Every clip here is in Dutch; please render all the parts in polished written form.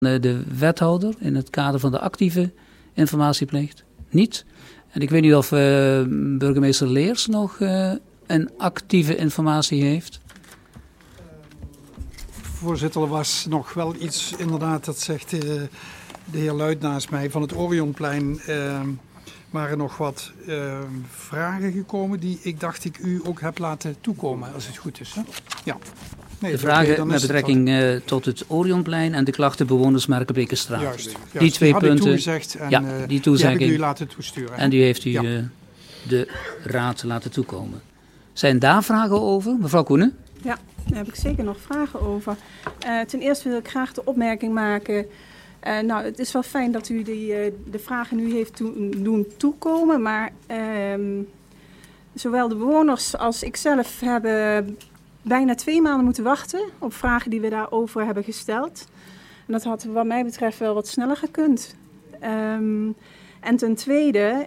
De wethouder in het kader van de actieve informatieplicht niet. En ik weet niet of burgemeester Leers nog een actieve informatie heeft. Voorzitter, er was nog wel iets, inderdaad, dat zegt de heer Luit naast mij, van het Orionplein waren nog wat vragen gekomen die ik dacht ik u ook heb laten toekomen, als het goed is. Hè? Ja. Nee, de vragen met betrekking tot het Orionplein en de klachten bewoners Merkenbekerstraat. Juist, die twee punten. Toegezegd en die toezegging heb ik u laten toesturen. En die heeft u de raad laten toekomen. Zijn daar vragen over, mevrouw Koenen? Ja, daar heb ik zeker nog vragen over. Ten eerste wil ik graag de opmerking maken. Het is wel fijn dat u de vragen nu heeft doen toekomen, maar zowel de bewoners als ikzelf hebben bijna 2 maanden moeten wachten op vragen die we daarover hebben gesteld. En dat had wat mij betreft wel wat sneller gekund. En ten tweede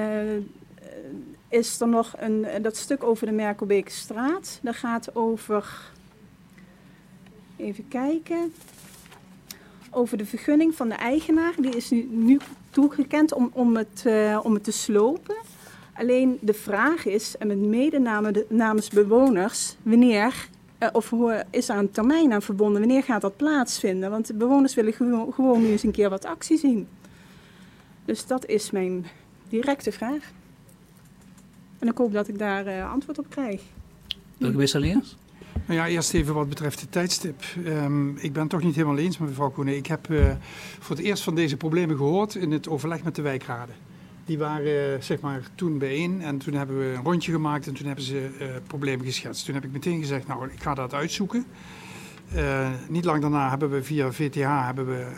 is er nog dat stuk over de Merkelbeekstraat. Dat gaat over, even kijken, over de vergunning van de eigenaar. Die is nu toegekend om het te slopen. Alleen de vraag is, en met mede namens bewoners, wanneer is daar een termijn aan verbonden? Wanneer gaat dat plaatsvinden? Want de bewoners willen gewoon nu eens een keer wat actie zien. Dus dat is mijn directe vraag. En ik hoop dat ik daar antwoord op krijg. Burgemeester Leers? Nou ja, eerst even wat betreft het tijdstip. Ik ben het toch niet helemaal eens met mevrouw Koenen. Ik heb voor het eerst van deze problemen gehoord in het overleg met de wijkraden. Die waren toen bijeen en toen hebben we een rondje gemaakt en toen hebben ze problemen geschetst. Toen heb ik meteen gezegd, nou, ik ga dat uitzoeken. Niet lang daarna hebben we via VTH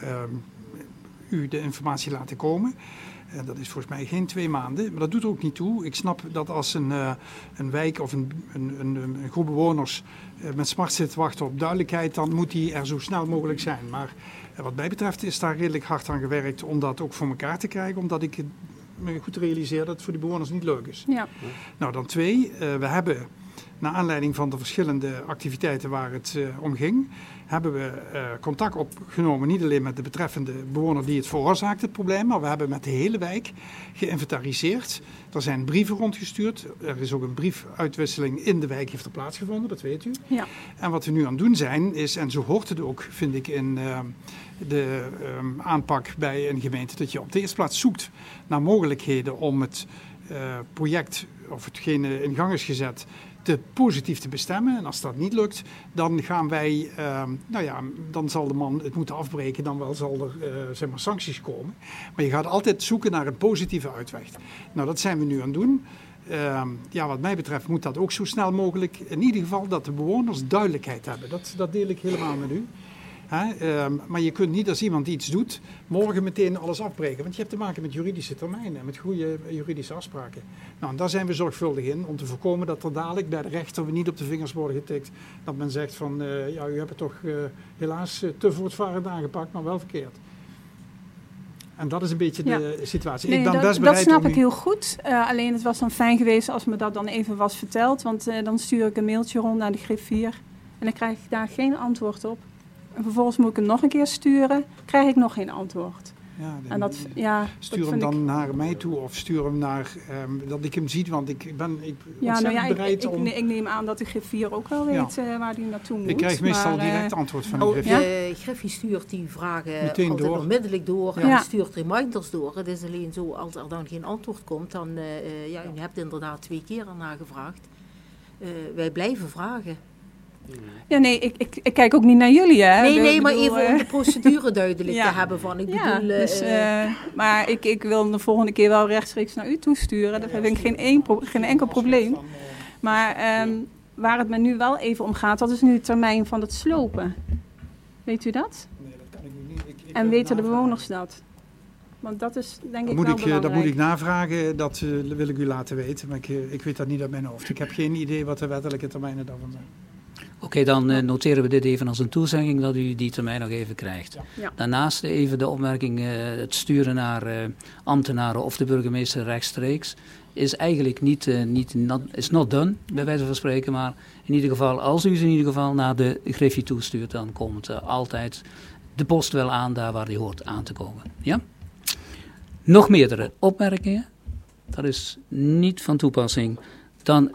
u de informatie laten komen. Dat is volgens mij geen 2 maanden, maar dat doet er ook niet toe. Ik snap dat als een wijk of een groep bewoners met smart zit te wachten op duidelijkheid, dan moet die er zo snel mogelijk zijn. Maar wat mij betreft is daar redelijk hard aan gewerkt om dat ook voor elkaar te krijgen, omdat ik me goed realiseer dat het voor die bewoners niet leuk is. Ja. Nou, dan 2. We hebben, naar aanleiding van de verschillende activiteiten waar het om ging, hebben we contact opgenomen, niet alleen met de betreffende bewoner die het veroorzaakt, het probleem, maar we hebben met de hele wijk geïnventariseerd. Er zijn brieven rondgestuurd. Er is ook een briefuitwisseling in de wijk heeft er plaatsgevonden, dat weet u. Ja. En wat we nu aan het doen zijn, is, en zo hoort het ook, vind ik, in de aanpak bij een gemeente, dat je op de eerste plaats zoekt naar mogelijkheden om het project, of hetgene in gang is gezet, positief te bestemmen. En als dat niet lukt, dan gaan wij, dan zal de man het moeten afbreken, dan wel zal er sancties komen. Maar je gaat altijd zoeken naar een positieve uitweg. Nou, dat zijn we nu aan het doen. Wat mij betreft moet dat ook zo snel mogelijk, in ieder geval dat de bewoners duidelijkheid hebben. Dat deel ik helemaal met u. Maar je kunt niet als iemand iets doet, morgen meteen alles afbreken. Want je hebt te maken met juridische termijnen, met goede juridische afspraken. Nou, en daar zijn we zorgvuldig in om te voorkomen dat er dadelijk bij de rechter we niet op de vingers worden getikt. Dat men zegt van, u hebt het toch helaas te voortvarend aangepakt, maar wel verkeerd. En dat is een beetje de situatie. Nee, ik ben best bereid dat snap ik heel goed. Alleen het was dan fijn geweest als me dat dan even was verteld. Want dan stuur ik een mailtje rond naar de griffier. En dan krijg ik daar geen antwoord op. En vervolgens moet ik hem nog een keer sturen, krijg ik nog geen antwoord. Stuur hem dan naar mij toe of stuur hem naar, dat ik hem zie, want ik ben bereid om... Ik neem aan dat de griffier ook wel weet waar hij naartoe moet. Ik krijg meestal direct antwoord van de griffier. De griffier stuurt die vragen meteen altijd door. Onmiddellijk door en stuurt reminders door. Het is alleen zo, als er dan geen antwoord komt, dan, u hebt inderdaad 2 keer ernaar gevraagd. Wij blijven vragen. Ja, nee, ik kijk ook niet naar jullie, hè. Maar even om de procedure duidelijk te hebben van. Maar ik wil de volgende keer wel rechtstreeks naar u toesturen. Daar heb ik geen enkel probleem. Maar waar het me nu wel even om gaat, dat is nu de termijn van het slopen. Weet u dat? Nee, dat kan ik nu niet. En weten de bewoners dat? Want dat is denk ik wel belangrijk. Dat moet ik navragen, dat wil ik u laten weten. Maar ik weet dat niet uit mijn hoofd. Ik heb geen idee wat de wettelijke termijnen daarvan zijn. Oké, dan noteren we dit even als een toezegging dat u die termijn nog even krijgt. Ja. Daarnaast even de opmerking, het sturen naar ambtenaren of de burgemeester rechtstreeks is eigenlijk is not done, bij wijze van spreken. Maar in ieder geval, als u ze in ieder geval naar de griffie toestuurt, dan komt altijd de post wel aan daar waar die hoort aan te komen. Ja? Nog meerdere opmerkingen? Dat is niet van toepassing. Dan...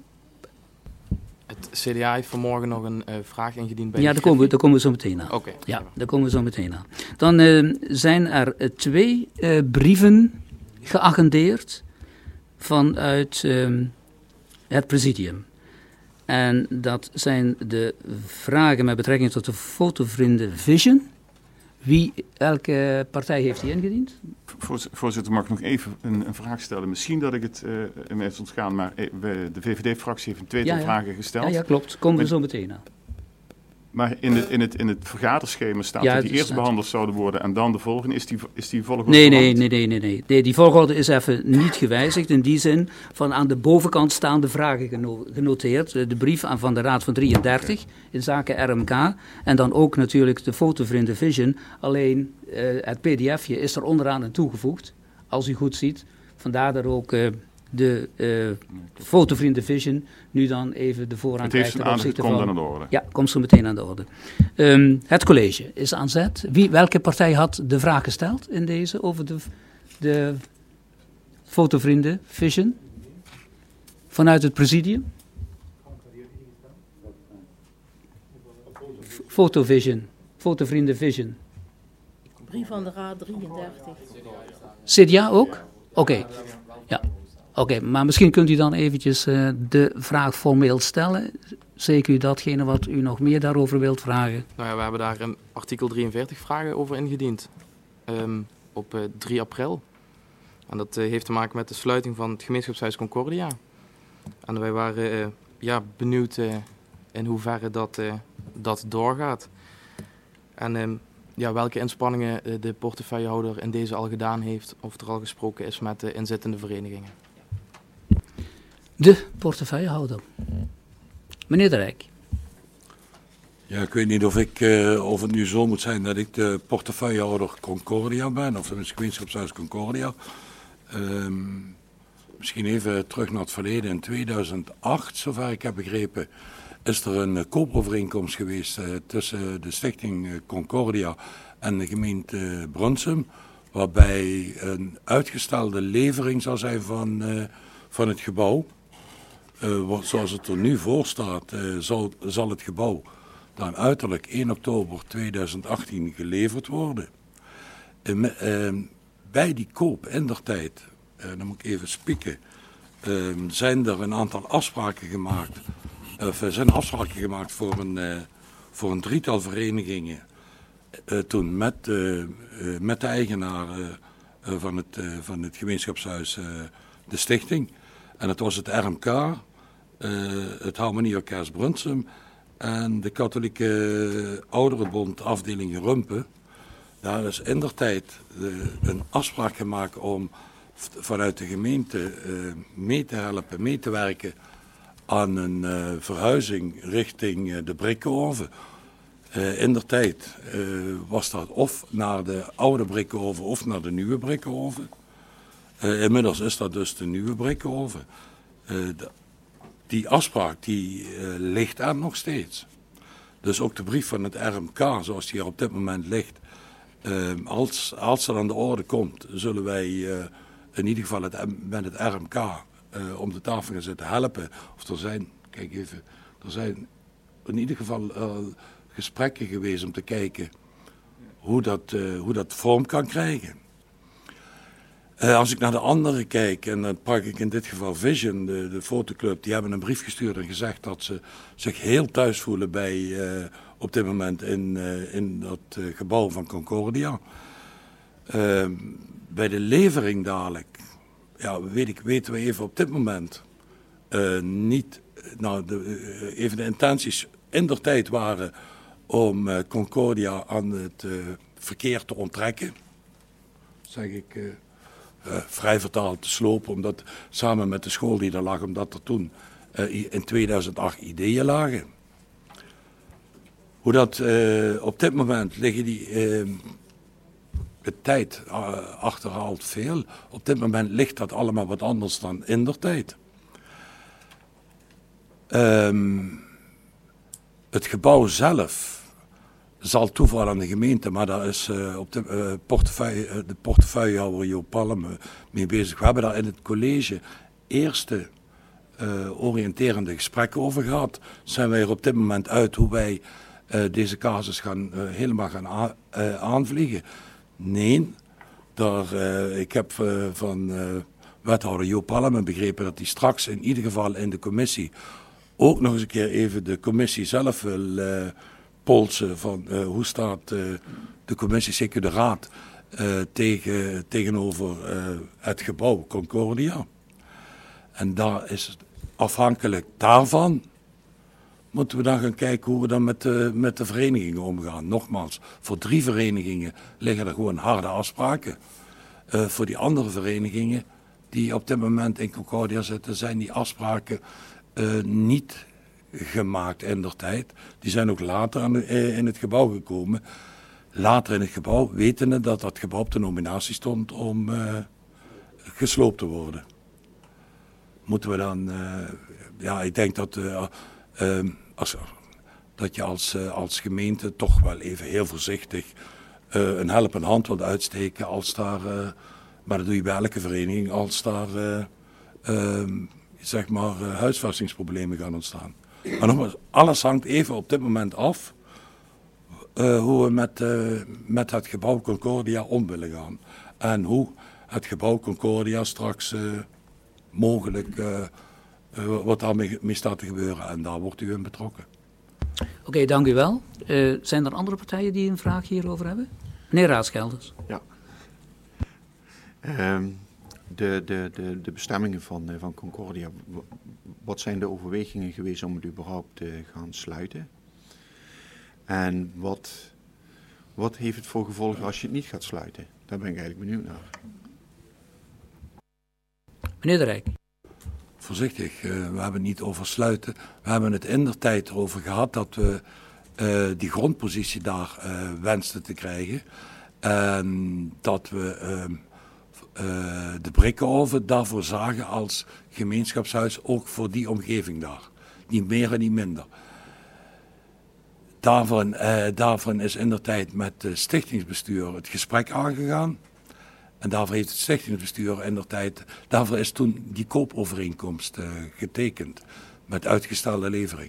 Het CDA heeft vanmorgen nog een vraag ingediend bij Ja, daar komen we zo meteen aan. Oké. Ja, daar komen we zo meteen aan. Dan zijn er 2 brieven geagendeerd vanuit het presidium. En dat zijn de vragen met betrekking tot de Fotovrienden Vision. Welke partij heeft die ingediend? Voorzitter, mag ik nog even een vraag stellen? Misschien dat ik het me heeft ontgaan, maar de VVD-fractie heeft een tweetal vragen gesteld. Ja, klopt. Komen we zo meteen aan. Maar in het vergaderschema staat dat die eerst behandeld zouden worden en dan de volgende. Is die volgorde Nee, die volgorde is even niet gewijzigd. In die zin van aan de bovenkant staan de vragen genoteerd. De brief van de Raad van 33 in zaken RMK. En dan ook natuurlijk de Fotovrienden Vision. Alleen het pdfje is er onderaan aan toegevoegd. Als u goed ziet. Vandaar dat ook... de Fotovrienden Vision nu dan even de voorrang krijgt. Het komt dan aan de orde. Ja, komt zo meteen aan de orde. Het college is aan zet. Welke partij had de vraag gesteld in deze over de Fotovrienden Vision? Vanuit het presidium? Fotovision. Fotovrienden Vision. Brief van de Raad 33. CDA ook? Oké. Ja. Oké, maar misschien kunt u dan eventjes de vraag formeel stellen. Zeker u datgene wat u nog meer daarover wilt vragen. Nou ja, we hebben daar een artikel 43 vragen over ingediend. Op 3 april. En dat heeft te maken met de sluiting van het gemeenschapshuis Concordia. En wij waren benieuwd in hoeverre dat doorgaat. En welke inspanningen de portefeuillehouder in deze al gedaan heeft. Of er al gesproken is met de inzittende verenigingen. De portefeuillehouder. Meneer de Rijk. Ja, ik weet niet of het nu zo moet zijn dat ik de portefeuillehouder Concordia ben, of het gemeenschapshuis Concordia. Misschien even terug naar het verleden. In 2008, zover ik heb begrepen, is er een koopovereenkomst geweest tussen de stichting Concordia en de gemeente Brunsum, waarbij een uitgestelde levering zou zijn van het gebouw. Zoals het er nu voor staat, zal het gebouw dan uiterlijk 1 oktober 2018 geleverd worden. Bij die koop indertijd, dan moet ik even spieken, zijn er een aantal afspraken gemaakt. Zijn afspraken gemaakt voor een 3-tal verenigingen. Toen met de eigenaar van het gemeenschapshuis, de stichting. En het was het RMK, het Harmonieorkest Brunsum en de katholieke ouderenbond afdeling Rumpen. Daar is indertijd een afspraak gemaakt om vanuit de gemeente mee te helpen, mee te werken aan een verhuizing richting de Brikkenoven. Indertijd was dat of naar de oude Brikkenoven of naar de nieuwe Brikkenoven. Inmiddels is dat dus de nieuwe Brikkenoven. Die afspraak ligt er nog steeds. Dus ook de brief van het RMK, zoals die er op dit moment ligt, als dat aan de orde komt, zullen wij in ieder geval met het RMK om de tafel gaan zitten helpen. Of er zijn in ieder geval gesprekken geweest om te kijken hoe dat vorm kan krijgen. Als ik naar de anderen kijk, en dan pak ik in dit geval Vision, de fotoclub, die hebben een brief gestuurd en gezegd dat ze zich heel thuis voelen op dit moment in dat gebouw van Concordia. Bij de levering dadelijk, weten we even op dit moment niet, even de intenties indertijd waren om Concordia aan het verkeer te onttrekken, zeg ik vrij vertaald te slopen, omdat samen met de school die er lag, omdat er toen in 2008 ideeën lagen. Hoe dat op dit moment liggen de tijd achterhaalt veel. Op dit moment ligt dat allemaal wat anders dan indertijd. Het gebouw zelf zal toevallen aan de gemeente, maar daar is op de portefeuillehouder Joop Palm mee bezig. We hebben daar in het college eerste oriënterende gesprekken over gehad. Zijn wij er op dit moment uit hoe wij deze casus helemaal gaan aanvliegen? Nee, ik heb van wethouder Joop Palm begrepen dat hij straks in ieder geval in de commissie ook nog eens een keer even de commissie zelf wil polsen van hoe staat de commissie, zeker de raad, tegenover het gebouw Concordia. En daar is afhankelijk daarvan moeten we dan gaan kijken hoe we dan met de verenigingen omgaan. Nogmaals, voor 3 verenigingen liggen er gewoon harde afspraken. Voor die andere verenigingen die op dit moment in Concordia zitten, zijn die afspraken niet gemaakt indertijd. Die zijn ook later in het gebouw gekomen. Later in het gebouw, wetende dat dat gebouw op de nominatie stond om gesloopt te worden. Moeten we dan... ik denk dat je als gemeente toch wel even heel voorzichtig een helpende hand wilt uitsteken als daar... maar dat doe je bij elke vereniging als daar huisvestingsproblemen gaan ontstaan. Maar nogmaals, alles hangt even op dit moment af hoe we met het gebouw Concordia om willen gaan. En hoe het gebouw Concordia straks mogelijk wat daarmee staat te gebeuren. En daar wordt u in betrokken. Oké, dank u wel. Zijn er andere partijen die een vraag hierover hebben? Meneer Raadschelders. Ja. De bestemmingen van Concordia, wat zijn de overwegingen geweest om het überhaupt te gaan sluiten? En wat heeft het voor gevolgen als je het niet gaat sluiten? Daar ben ik eigenlijk benieuwd naar. Meneer De Rijk. Voorzichtig, we hebben het niet over sluiten. We hebben het indertijd erover gehad dat we die grondpositie daar wensten te krijgen. En dat we de Brikkenoven daarvoor zagen als gemeenschapshuis, ook voor die omgeving daar. Niet meer en niet minder. Daarvan is indertijd met het stichtingsbestuur het gesprek aangegaan. En daarvoor heeft het stichtingsbestuur indertijd, daarvoor is toen die koopovereenkomst getekend met uitgestelde levering.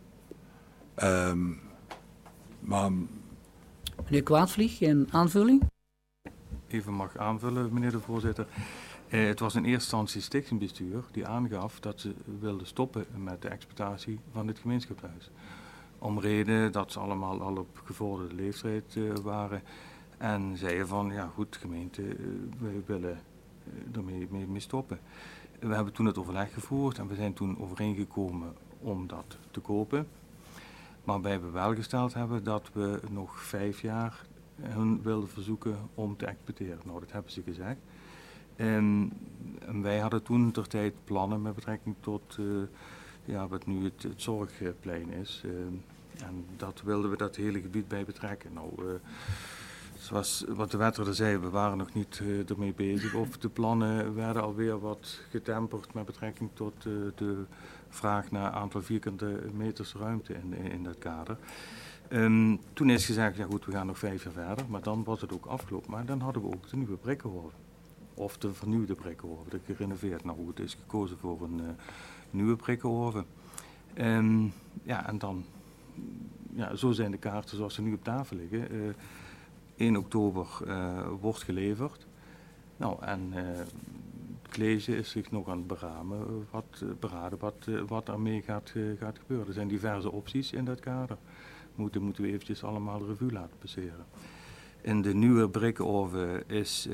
Meneer Kwaadvlieg, een aanvulling? Even mag aanvullen, meneer de voorzitter. Het was in eerste instantie stichtingsbestuur die aangaf dat ze wilden stoppen met de exploitatie van dit gemeenschapshuis. Om reden dat ze allemaal al op gevorderde leeftijd waren. En zeiden van, ja goed gemeente, wij willen ermee stoppen. We hebben toen het overleg gevoerd en we zijn toen overeengekomen om dat te kopen. Maar wij hebben wel gesteld hebben dat we nog 5 jaar hun wilden verzoeken om te exploiteren. Nou, dat hebben ze gezegd. En wij hadden toen ter tijd plannen met betrekking tot wat nu het Zorgplein is. En dat wilden we dat hele gebied bij betrekken. Nou, zoals wat de wethouder zei, we waren nog niet ermee bezig. Of de plannen werden alweer wat getemperd met betrekking tot de vraag naar aantal vierkante meters ruimte in dat kader. Toen is gezegd, ja goed, we gaan nog 5 jaar verder, maar dan was het ook afgelopen. Maar dan hadden we ook de nieuwe Brikkenoven. Of de vernieuwde Brikkenoven, de gerenoveerd. Nou goed, is gekozen voor een nieuwe Brikkenoven. En dan, zo zijn de kaarten zoals ze nu op tafel liggen. 1 oktober wordt geleverd. Nou, en het college is zich nog aan het beraden wat ermee gaat gebeuren. Er zijn diverse opties in dat kader. Moeten we eventjes allemaal de revue laten passeren. In de nieuwe Brikkenoven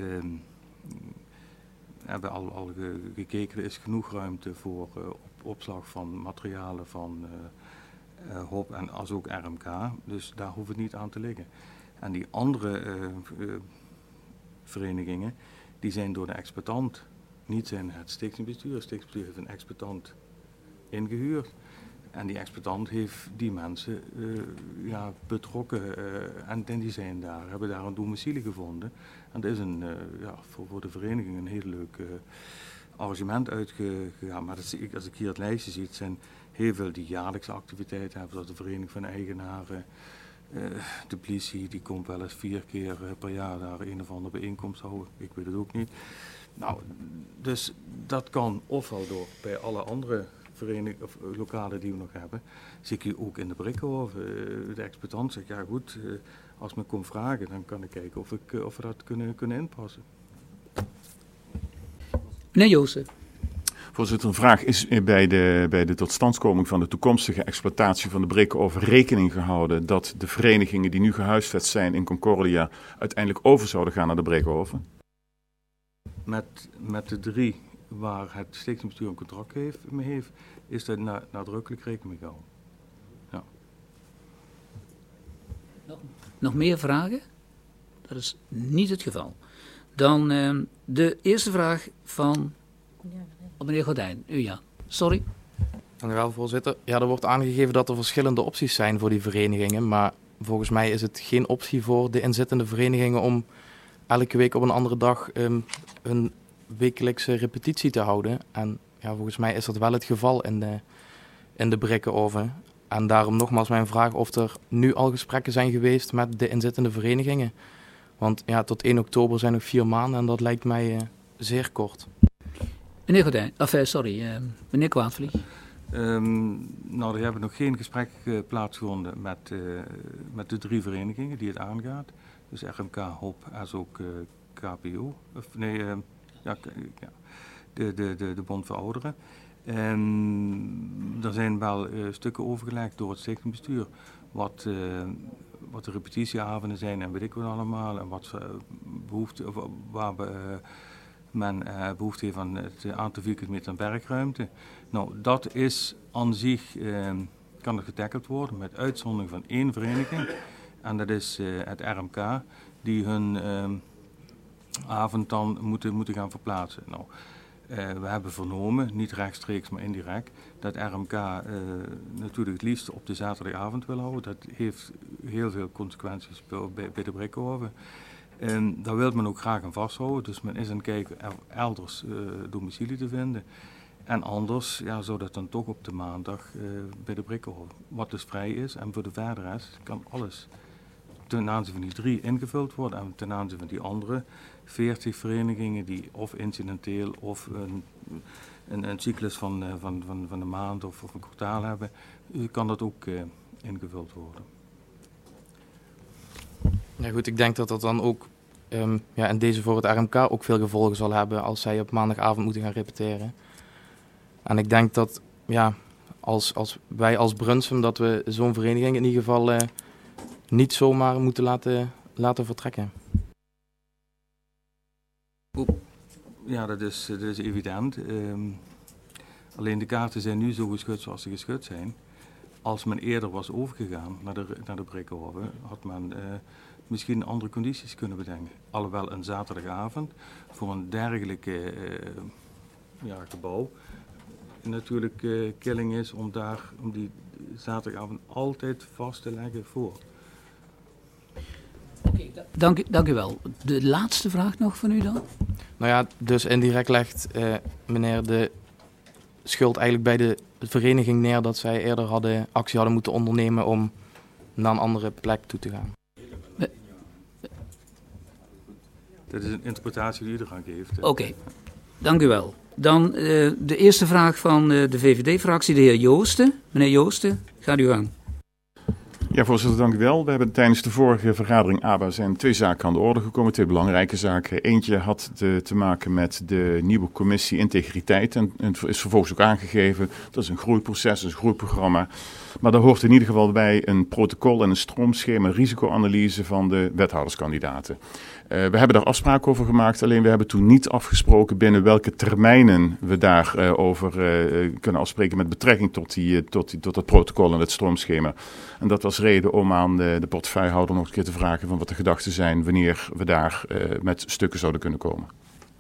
hebben we al gekeken, er is genoeg ruimte voor opslag van materialen van HOP en als ook RMK. Dus daar hoeft het niet aan te liggen. En die andere verenigingen, die zijn door de exploitant, niet zijn het stichtingsbestuur. Het stichtingsbestuur heeft een exploitant ingehuurd. En die exploitant heeft die mensen betrokken en die zijn hebben daar een domicilie gevonden. En dat is voor de vereniging een heel leuk arrangement uitgegaan. Maar als ik hier het lijstje zie, het zijn heel veel die jaarlijkse activiteiten hebben, zoals de Vereniging van Eigenaren, De politie die komt wel eens 4 keer per jaar daar een of andere bijeenkomst houden. Ik weet het ook niet. Nou, dus dat kan ofwel door bij alle andere verenigingen of lokalen die we nog hebben. Zie ik ook in de Brikkenhoven. De exploitant zegt, ja goed, als men komt vragen, dan kan ik kijken of we dat kunnen inpassen. Meneer Joosten. Voorzitter, een vraag: is bij de totstandkoming van de toekomstige exploitatie van de Brikkenhoven rekening gehouden dat de verenigingen die nu gehuisvest zijn in Concordia uiteindelijk over zouden gaan naar de Brikkenhoven? Met de 3 waar het stichtingsbestuur een contract mee heeft, is daar nadrukkelijk rekening mee gehouden. Ja. Nog meer vragen? Dat is niet het geval. Dan de eerste vraag van meneer Gordijn. Sorry. Dank u wel, voorzitter. Ja, er wordt aangegeven dat er verschillende opties zijn voor die verenigingen, maar volgens mij is het geen optie voor de inzittende verenigingen om elke week op een andere dag een wekelijkse repetitie te houden. En ja, volgens mij is dat wel het geval in de Brikkenhoven. En daarom nogmaals mijn vraag of er nu al gesprekken zijn geweest met de inzittende verenigingen. Want ja, tot 1 oktober zijn nog 4 maanden en dat lijkt mij zeer kort. Meneer Gordijn, meneer Kwaadvlieg. Er hebben nog geen gesprek plaatsgevonden met de 3 verenigingen die het aangaat. Dus RMK, HOP, als ook KPO. De Bond voor Ouderen. En er zijn wel stukken overgelegd door het stichtingbestuur wat de repetitieavonden zijn en weet ik wat allemaal. En wat waar men behoefte heeft aan het aantal vierkante meter werkruimte. Nou, dat is aan zich, kan het getackeld worden met uitzondering van 1 vereniging. En dat is het RMK, die hun avond dan moeten gaan verplaatsen. Nou, we hebben vernomen, niet rechtstreeks maar indirect, dat RMK natuurlijk het liefst op de zaterdagavond wil houden. Dat heeft heel veel consequenties bij de Brikkenhoven. En daar wil men ook graag aan vasthouden, dus men is aan het kijken elders domicilie te vinden. En anders zou dat dan toch op de maandag bij de Brikkenhoven, wat dus vrij is. En voor de verder rest kan alles ten aanzien van die 3 ingevuld worden en ten aanzien van die andere 40 verenigingen die of incidenteel of een cyclus van een maand of een kwartaal hebben, kan dat ook ingevuld worden. Ja goed, ik denk dat dat dan ook in deze voor het RMK ook veel gevolgen zal hebben als zij op maandagavond moeten gaan repeteren. En ik denk dat als wij als Brunsum dat we zo'n vereniging in ieder geval niet zomaar moeten laten vertrekken. Ja, dat is evident. Alleen de kaarten zijn nu zo geschud zoals ze geschud zijn. Als men eerder was overgegaan naar de Brikkenhoven, had men misschien andere condities kunnen bedenken. Alhoewel een zaterdagavond voor een dergelijke gebouw natuurlijk killing is om die zaterdagavond altijd vast te leggen voor. Oké, dank u wel. De laatste vraag nog van u dan? Nou ja, dus indirect legt meneer de schuld eigenlijk bij de vereniging neer dat zij eerder actie hadden moeten ondernemen om naar een andere plek toe te gaan. Dat is een interpretatie die u eraan geeft. Oké, dank u wel. Dan de eerste vraag van de VVD-fractie, de heer Joosten. Meneer Joosten, gaat u gang. Ja, voorzitter, dank u wel. We hebben tijdens de vorige vergadering ABA zijn 2 zaken aan de orde gekomen, 2 belangrijke zaken. Eentje had te maken met de nieuwe commissie integriteit en is vervolgens ook aangegeven. Dat is een groeiproces, een groeiprogramma. Maar daar hoort in ieder geval bij een protocol en een stroomschema risicoanalyse van de wethouderskandidaten. We hebben daar afspraken over gemaakt, alleen we hebben toen niet afgesproken binnen welke termijnen we daarover kunnen afspreken met betrekking tot dat protocol en het stroomschema. En dat was reden om aan de portefeuillehouder nog een keer te vragen van wat de gedachten zijn wanneer we daar met stukken zouden kunnen komen.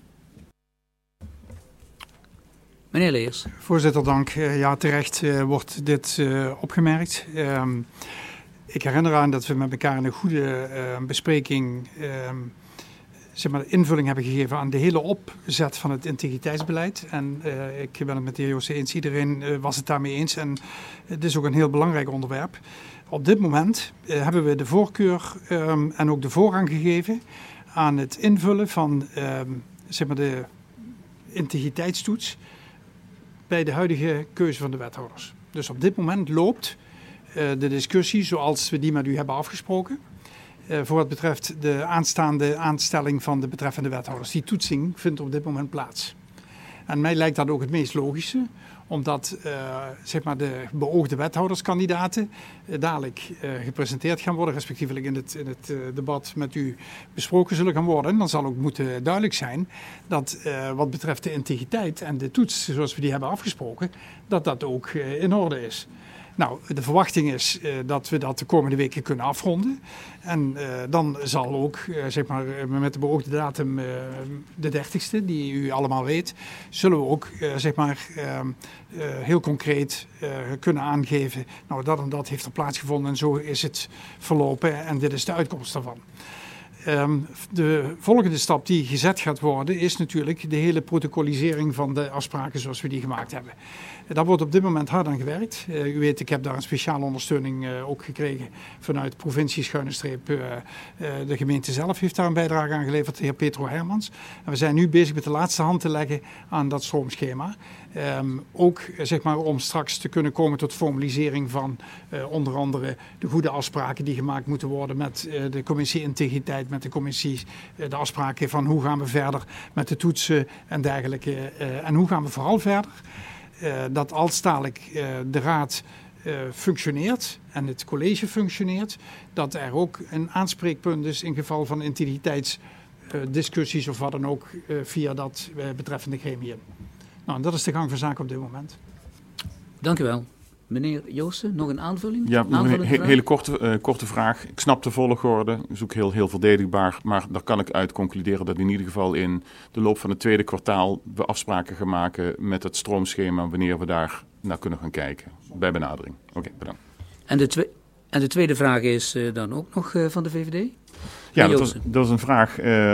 Meneer Leers. Voorzitter, dank. Ja, terecht wordt dit opgemerkt. Ik herinner aan dat we met elkaar een goede bespreking, invulling hebben gegeven aan de hele opzet van het integriteitsbeleid. En ik ben het met de heer Joosten eens, iedereen was het daarmee eens. En het is ook een heel belangrijk onderwerp. Op dit moment hebben we de voorkeur en ook de voorrang gegeven aan het invullen van zeg maar de integriteitstoets bij de huidige keuze van de wethouders. Dus op dit moment loopt de discussie zoals we die met u hebben afgesproken. Voor wat betreft de aanstaande aanstelling van de betreffende wethouders. Die toetsing vindt op dit moment plaats. En mij lijkt dat ook het meest logische, omdat zeg maar de beoogde wethouderskandidaten dadelijk gepresenteerd gaan worden, respectievelijk in het debat met u besproken zullen gaan worden. En dan zal ook moeten duidelijk zijn dat wat betreft de integriteit en de toets zoals we die hebben afgesproken, dat dat ook in orde is. Nou, de verwachting is dat we dat de komende weken kunnen afronden. En dan zal ook, zeg maar, met de beoogde datum, de 30ste, die u allemaal weet, zullen we ook, zeg maar, heel concreet kunnen aangeven. Nou, dat en dat heeft er plaatsgevonden en zo is het verlopen en dit is de uitkomst daarvan. De volgende stap die gezet gaat worden is natuurlijk de hele protocolisering van de afspraken zoals we die gemaakt hebben. Daar wordt op dit moment hard aan gewerkt. U weet, ik heb daar een speciale ondersteuning ook gekregen vanuit provincie-streep. De gemeente zelf heeft daar een bijdrage aan geleverd, de heer Petro Hermans. En we zijn nu bezig met de laatste hand te leggen aan dat stroomschema. Ook zeg maar, om straks te kunnen komen tot formalisering van onder andere de goede afspraken die gemaakt moeten worden met de commissie integriteit, met de commissie, de afspraken van hoe gaan we verder met de toetsen en dergelijke. En hoe gaan we vooral verder? Dat als dadelijk de raad functioneert en het college functioneert, dat er ook een aanspreekpunt is in geval van integriteitsdiscussies of wat dan ook via dat betreffende gremium. Nou, dat is de gang van zaken op dit moment. Dank u wel. Meneer Joosten, nog een aanvulling? Ja, een hele korte vraag. Ik snap de volgorde, dat is ook heel verdedigbaar. Maar daar kan ik uit concluderen dat in ieder geval in de loop van het tweede kwartaal we afspraken gaan maken met het stroomschema wanneer we daar naar kunnen gaan kijken. Bij benadering. Oké, bedankt. En de tweede vraag is dan ook nog van de VVD? Ja, dat is een vraag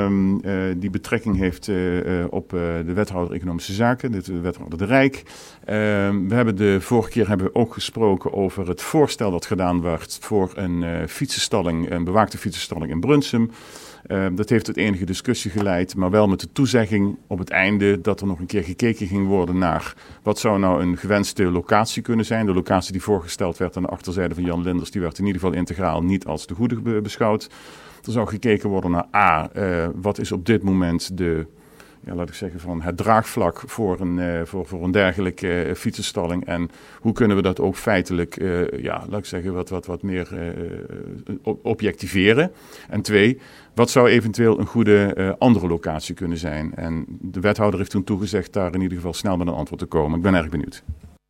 die betrekking heeft op de wethouder Economische Zaken, de wethouder De Rijk. We hebben de vorige keer ook gesproken over het voorstel dat gedaan werd voor een fietsenstalling, een bewaakte fietsenstalling in Brunsum. Dat heeft tot enige discussie geleid, maar wel met de toezegging op het einde dat er nog een keer gekeken ging worden naar wat zou nou een gewenste locatie kunnen zijn. De locatie die voorgesteld werd aan de achterzijde van Jan Linders, die werd in ieder geval integraal niet als te goede beschouwd. Er zou gekeken worden naar wat is op dit moment laat ik zeggen, van het draagvlak voor een dergelijke fietsenstalling. En hoe kunnen we dat ook feitelijk, laat ik zeggen, wat meer objectiveren. En 2, wat zou eventueel een goede andere locatie kunnen zijn. En de wethouder heeft toen toegezegd daar in ieder geval snel met een antwoord te komen. Ik ben erg benieuwd.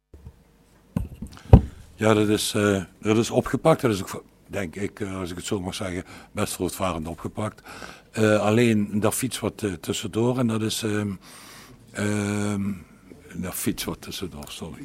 Ja, dat is opgepakt. Dat is ook, denk ik, als ik het zo mag zeggen, best voortvarend opgepakt. Alleen, daar fiets wat tussendoor en dat is... daar fiets wat tussendoor, sorry.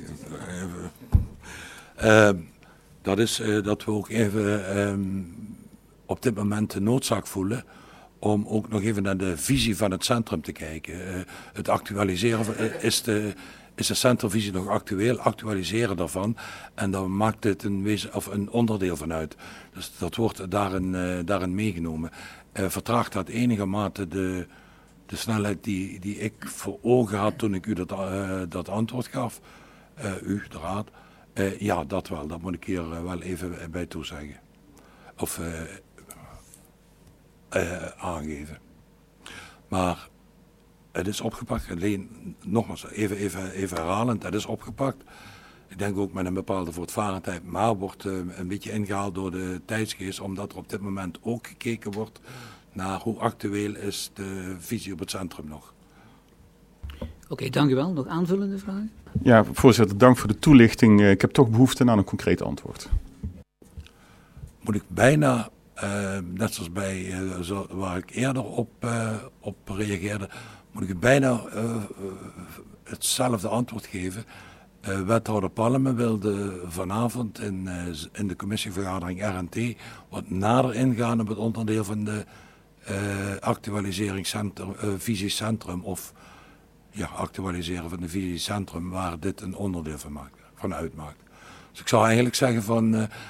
Dat is dat we ook even op dit moment de noodzaak voelen om ook nog even naar de visie van het centrum te kijken. Het actualiseren is de centrumvisie nog actueel, actualiseren daarvan. En dan maakt het een onderdeel van uit. Dus dat wordt daarin meegenomen. Vertraagt dat enigermate de snelheid die ik voor ogen had toen ik u dat antwoord gaf. U, de raad. Ja, dat wel. Dat moet ik hier wel even bij toezeggen. Of aangeven. Maar het is opgepakt. Alleen, nogmaals, even herhalend, het is opgepakt. Ik denk ook met een bepaalde voortvarendheid, maar wordt een beetje ingehaald door de tijdsgeest, omdat er op dit moment ook gekeken wordt naar hoe actueel is de visie op het centrum nog. Oké, dank u wel. Nog aanvullende vragen? Ja, voorzitter, dank voor de toelichting. Ik heb toch behoefte aan een concreet antwoord. Moet ik bijna, net zoals bij waar ik eerder op reageerde, moet ik bijna hetzelfde antwoord geven. Wethouder Palme wilde vanavond in de commissievergadering RNT wat nader ingaan op het onderdeel van de actualiseringscentrum, visiecentrum of actualiseren van de visiecentrum waar dit een onderdeel van uitmaakt. Dus ik zou eigenlijk zeggen van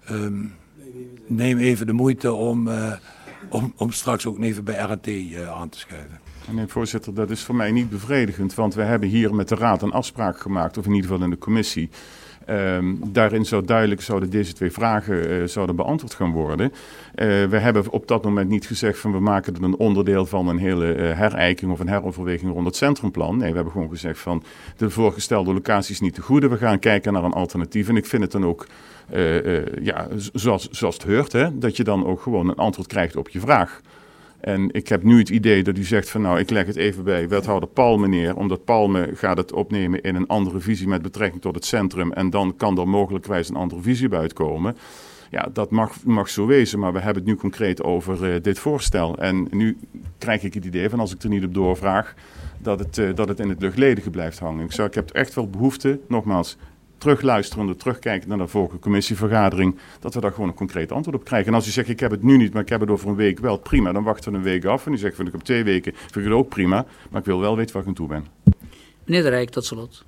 neem even de moeite om straks ook even bij RNT aan te schuiven. Nee, voorzitter, dat is voor mij niet bevredigend, want we hebben hier met de Raad een afspraak gemaakt, of in ieder geval in de commissie. Daarin zouden deze 2 vragen zouden beantwoord gaan worden. We hebben op dat moment niet gezegd van we maken het een onderdeel van een hele herijking of een heroverweging rond het centrumplan. Nee, we hebben gewoon gezegd van de voorgestelde locatie is niet de goede. We gaan kijken naar een alternatief. En ik vind het dan ook zoals het hoort, hè, dat je dan ook gewoon een antwoord krijgt op je vraag. En ik heb nu het idee dat u zegt van nou, ik leg het even bij wethouder Palme neer, omdat Palme gaat het opnemen in een andere visie met betrekking tot het centrum en dan kan er mogelijkwijs een andere visie bij uitkomen. Ja, dat mag zo wezen, maar we hebben het nu concreet over dit voorstel. En nu krijg ik het idee van als ik er niet op doorvraag, dat het in het luchtledige blijft hangen. Ik heb echt wel behoefte, nogmaals, terugluisterende, terugkijken naar de vorige commissievergadering, dat we daar gewoon een concreet antwoord op krijgen. En als u zegt, ik heb het nu niet, maar ik heb het over een week wel, prima, dan wachten we een week af. En u zegt, vind ik op 2 weken, vind ik het ook prima, maar ik wil wel weten waar ik aan toe ben. Meneer De Rijk, tot slot.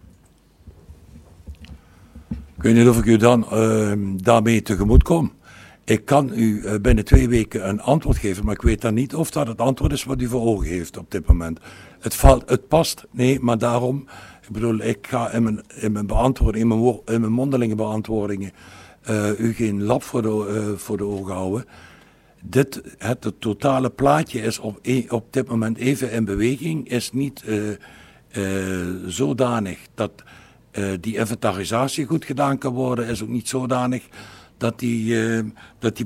Ik weet niet of ik u dan daarmee tegemoet kom. Ik kan u binnen 2 weken een antwoord geven, maar ik weet dan niet of dat het antwoord is wat u voor ogen heeft op dit moment. Het past, nee, maar daarom, ik bedoel, ik ga in mijn beantwoording, in mijn mondelinge beantwoordingen, u geen lap voor de ogen houden. Het totale plaatje is op dit moment even in beweging, is niet zodanig dat die inventarisatie goed gedaan kan worden, is ook niet zodanig dat die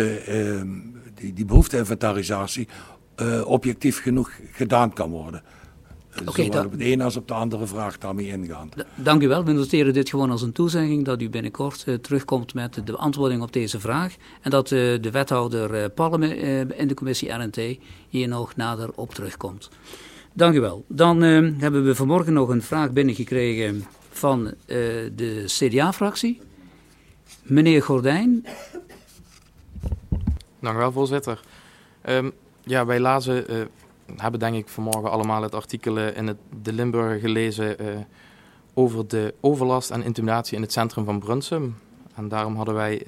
behoefte-inventarisatie objectief genoeg gedaan kan worden. Zowel op de ene als op de andere vraag daarmee ingaan. Dank u wel. We noteren dit gewoon als een toezegging dat u binnenkort terugkomt met de beantwoording op deze vraag. En dat de wethouder Palme in de commissie RNT hier nog nader op terugkomt. Dank u wel. Dan hebben we vanmorgen nog een vraag binnengekregen van de CDA-fractie. Meneer Gordijn. Dank u wel, voorzitter. Wij hebben denk ik vanmorgen allemaal het artikel in de Limburger gelezen over de overlast en intimidatie in het centrum van Brunsum. En daarom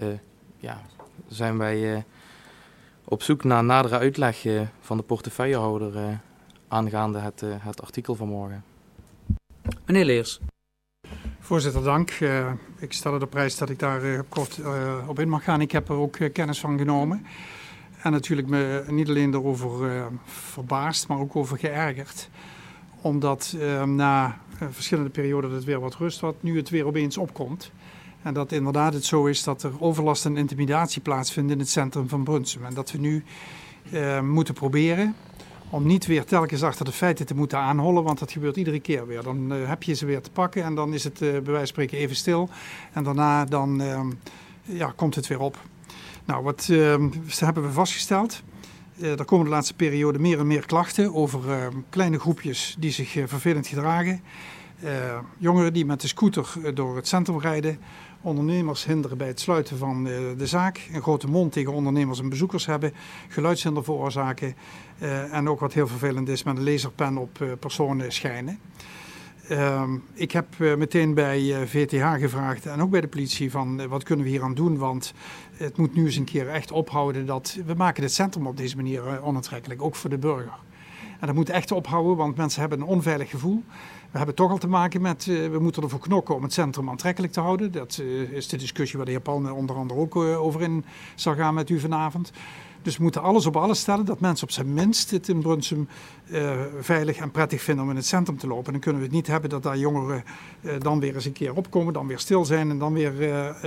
zijn wij op zoek naar nadere uitleg van de portefeuillehouder aangaande het artikel vanmorgen. Meneer Leers. Voorzitter, dank. Ik stel op prijs dat ik daar kort op in mag gaan. Ik heb er ook kennis van genomen. En natuurlijk me niet alleen erover verbaasd, maar ook over geërgerd. Omdat na verschillende perioden dat het weer wat rust had, nu het weer opeens opkomt. En dat inderdaad het zo is dat er overlast en intimidatie plaatsvindt in het centrum van Brunsum. En dat we nu moeten proberen om niet weer telkens achter de feiten te moeten aanhollen, want dat gebeurt iedere keer weer. Dan heb je ze weer te pakken en dan is het bij wijze van spreken even stil. En daarna komt het weer op. Nou, wat hebben we vastgesteld? Er komen de laatste periode meer en meer klachten over kleine groepjes die zich vervelend gedragen. Jongeren die met de scooter door het centrum rijden. Ondernemers hinderen bij het sluiten van de zaak. Een grote mond tegen ondernemers en bezoekers hebben. Geluidshinder veroorzaken. En ook wat heel vervelend is met een laserpen op personen schijnen. Ik heb meteen bij VTH gevraagd en ook bij de politie van wat kunnen we hier aan doen. Want het moet nu eens een keer echt ophouden dat we maken het centrum op deze manier onaantrekkelijk. Ook voor de burger. En dat moet echt ophouden, want mensen hebben een onveilig gevoel. We hebben toch al te maken met, we moeten ervoor knokken om het centrum aantrekkelijk te houden. Dat is de discussie waar de heer Palme onder andere ook over in zal gaan met u vanavond. Dus we moeten alles op alles stellen dat mensen op zijn minst het in Brunsum veilig en prettig vinden om in het centrum te lopen. En dan kunnen we het niet hebben dat daar jongeren dan weer eens een keer opkomen, dan weer stil zijn en dan weer,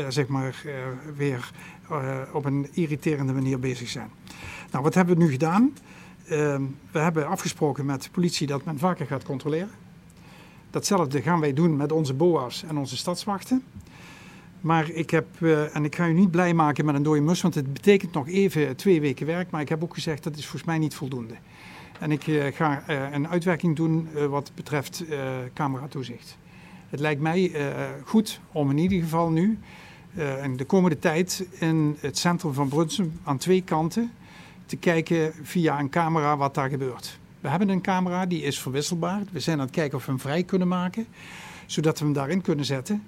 weer op een irriterende manier bezig zijn. Nou, wat hebben we nu gedaan? We hebben afgesproken met de politie dat men vaker gaat controleren. Datzelfde gaan wij doen met onze BOA's en onze stadswachten. Maar ik ga u niet blij maken met een dode mus, want het betekent nog even 2 weken werk. Maar ik heb ook gezegd dat is volgens mij niet voldoende. En ik ga een uitwerking doen wat betreft cameratoezicht. Het lijkt mij goed om in ieder geval nu in de komende tijd in het centrum van Brunsum aan 2 kanten te kijken via een camera wat daar gebeurt. We hebben een camera, die is verwisselbaar. We zijn aan het kijken of we hem vrij kunnen maken, zodat we hem daarin kunnen zetten.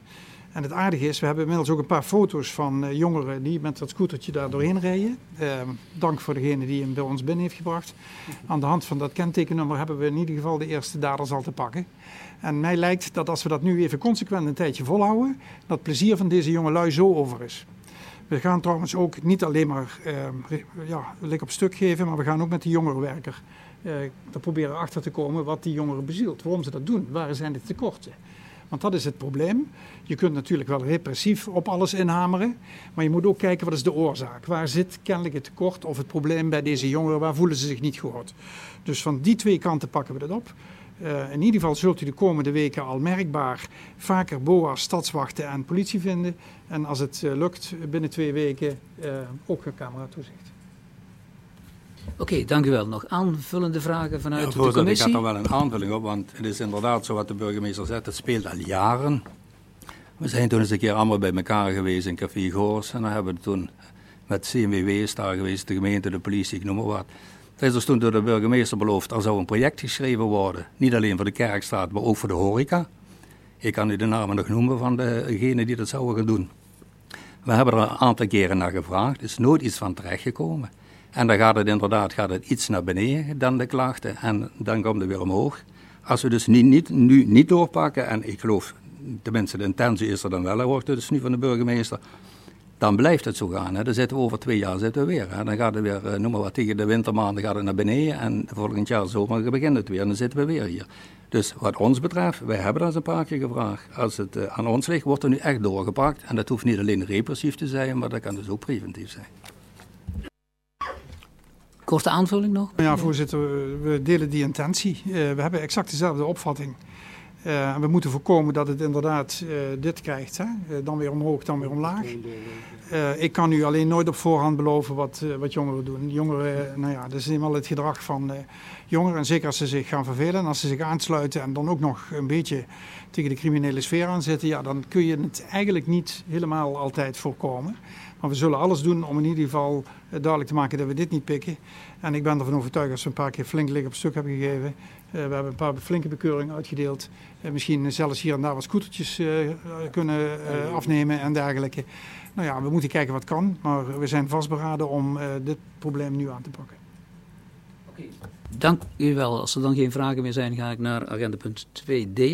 En het aardige is, we hebben inmiddels ook een paar foto's van jongeren die met dat scootertje daar doorheen rijden. Dank voor degene die hem bij ons binnen heeft gebracht. Aan de hand van dat kentekennummer hebben we in ieder geval de eerste daders al te pakken. En mij lijkt dat als we dat nu even consequent een tijdje volhouden, dat het plezier van deze jongelui zo over is. We gaan trouwens ook niet alleen maar lik op stuk geven, maar we gaan ook met de jongerenwerker er proberen achter te komen wat die jongeren bezielt. Waarom ze dat doen, waar zijn de tekorten. Want dat is het probleem. Je kunt natuurlijk wel repressief op alles inhameren, maar je moet ook kijken wat is de oorzaak. Waar zit kennelijk het tekort of het probleem bij deze jongeren, waar voelen ze zich niet gehoord. Dus van die twee kanten pakken we dat op. In ieder geval zult u de komende weken al merkbaar vaker BOA's, stadswachten en politie vinden. En als het lukt binnen 2 weken ook een cameratoezicht. Oké, dank u wel. Nog aanvullende vragen vanuit de commissie? commissie? Ik had er wel een aanvulling op, want het is inderdaad zo wat de burgemeester zegt. Het speelt al jaren. We zijn toen eens een keer allemaal bij elkaar geweest in Café Goors. En dan hebben we toen met CNWW's daar geweest, de gemeente, de politie, ik noem maar wat. Er is dus toen door de burgemeester beloofd, er zou een project geschreven worden. Niet alleen voor de Kerkstraat, maar ook voor de horeca. Ik kan u de namen nog noemen van degenen die dat zouden gaan doen. We hebben er een aantal keren naar gevraagd, er is nooit iets van terechtgekomen. En dan gaat het inderdaad iets naar beneden dan de klachten en dan komt het weer omhoog. Als we dus nu niet doorpakken, en ik geloof, tenminste de intentie is er dan wel, hoort dus nu van de burgemeester, dan blijft het zo gaan. Hè. Dan zitten we over 2 jaar weer. Hè. Dan gaat het weer, noem maar wat, tegen de wintermaanden gaat het naar beneden en volgend jaar zomer begint het weer en dan zitten we weer hier. Dus wat ons betreft, wij hebben dat eens een paar keer gevraagd. Als het aan ons ligt, wordt er nu echt doorgepakt. En dat hoeft niet alleen repressief te zijn, maar dat kan dus ook preventief zijn. Korte aanvulling nog? Ja, voorzitter, we delen die intentie. We hebben exact dezelfde opvatting. We moeten voorkomen dat het inderdaad dit krijgt. Hè? Dan weer omhoog, dan weer omlaag. Ik kan u alleen nooit op voorhand beloven wat jongeren doen. Jongeren, dat is eenmaal het gedrag van jongeren. En zeker als ze zich gaan vervelen en als ze zich aansluiten en dan ook nog een beetje tegen de criminele sfeer aan zitten. Ja, dan kun je het eigenlijk niet helemaal altijd voorkomen. Maar we zullen alles doen om in ieder geval duidelijk te maken dat we dit niet pikken. En ik ben ervan overtuigd dat we een paar keer flink lig op stuk hebben gegeven. We hebben een paar flinke bekeuringen uitgedeeld. Misschien zelfs hier en daar wat scootertjes kunnen afnemen en dergelijke. Nou ja, we moeten kijken wat kan. Maar we zijn vastberaden om dit probleem nu aan te pakken. Dank u wel. Als er dan geen vragen meer zijn, ga ik naar agenda punt 2D.